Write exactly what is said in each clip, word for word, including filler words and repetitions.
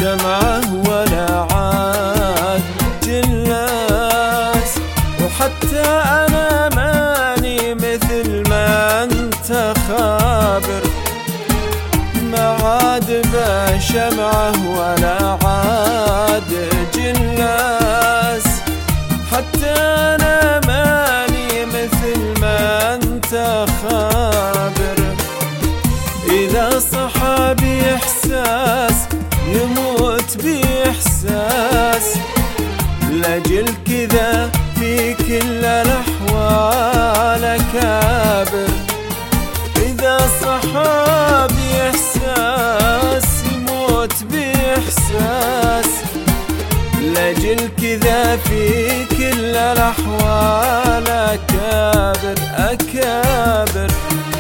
شمعة ولا عاد جلاس، وحتى أنا ماني مثل ما أنت خابر، ما عاد بشمعة ولا عاد جلاس، حتى أنا ماني مثل ما أنت خابر. إذا صحى بإحساس يموت بإحساس، لأجل كذا في كل الأحوال أكابر. إذا صحى بإحساس يموت بإحساس، لأجل كذا في كل الأحوال أكابر أكابر.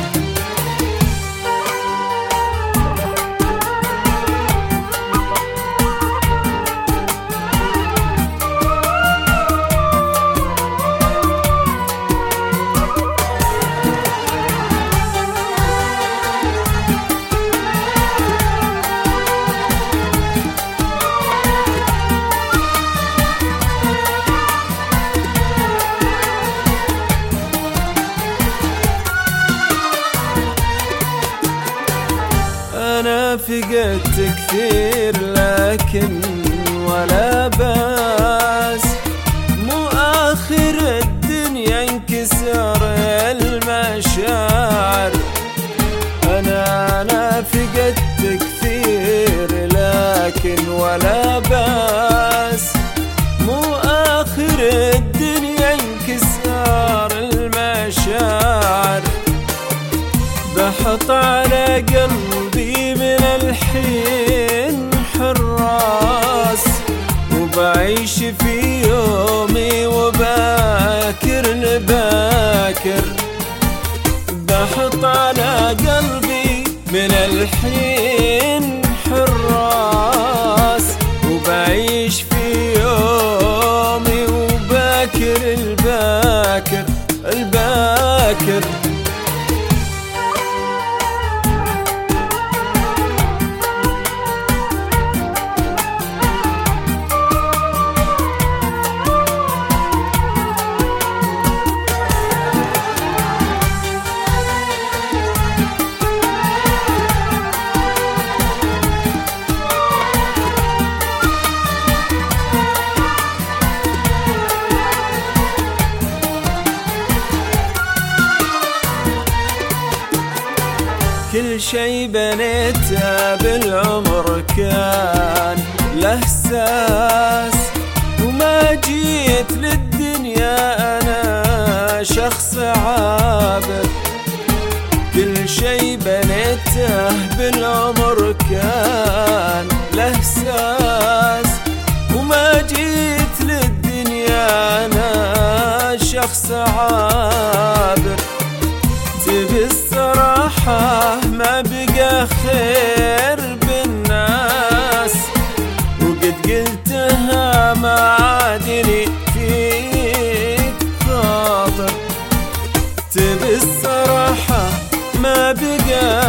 أنا فقدت كثير لكن ولا باس، مو آخر الدنيا انكسر المشاعر. أنا أنا فقدت كثير لكن ولا باس، مو آخر الدنيا انكسر المشاعر. بحط على قلبي من الحين حراس، وبعيش في يومي وباكر لباكر. بحط على قلبي من الحين حراس، وبعيش في يومي وباكر الباكر الباكر. كل شي بنيته بالعمر كان له ساس، وما جيت للدنيا أنا شخص عابر. كل شي بنيته بالعمر كان له ساس، وما جيت للدنيا أنا شخص عابر. تبي الصراحة ما بقى خير بالناس، وقد قلتها ما عادني فيك خاطر. تبي الصراحة ما بقى